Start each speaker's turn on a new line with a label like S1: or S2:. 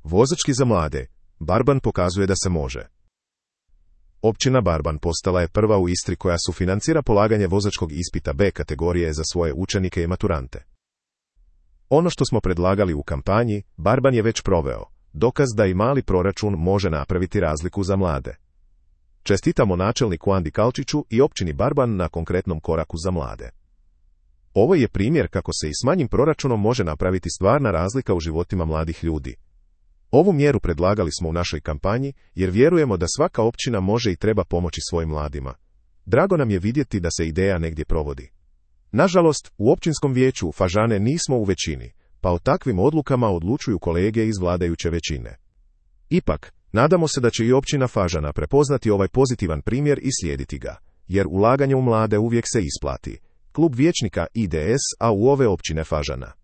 S1: Vozački za mlade. Barban pokazuje da se može. Općina Barban postala je prva u Istri koja sufinancira polaganje vozačkog ispita B kategorije za svoje učenike i maturante. Ono što smo predlagali u kampanji, Barban je već proveo, dokaz da i mali proračun može napraviti razliku za mlade. Čestitamo načelniku Andi Kalčiću i općini Barban na konkretnom koraku za mlade. Ovo je primjer kako se i s manjim proračunom može napraviti stvarna razlika u životima mladih ljudi. Ovu mjeru predlagali smo u našoj kampanji, jer vjerujemo da svaka općina može i treba pomoći svojim mladima. Drago nam je vidjeti da se ideja negdje provodi. Nažalost, u općinskom vijeću Fažane nismo u većini, pa o takvim odlukama odlučuju kolege iz vladajuće većine. Ipak, nadamo se da će i općina Fažana prepoznati ovaj pozitivan primjer i slijediti ga, jer ulaganje u mlade uvijek se isplati. Klub vijećnika IDS, a u ove općine Fažana.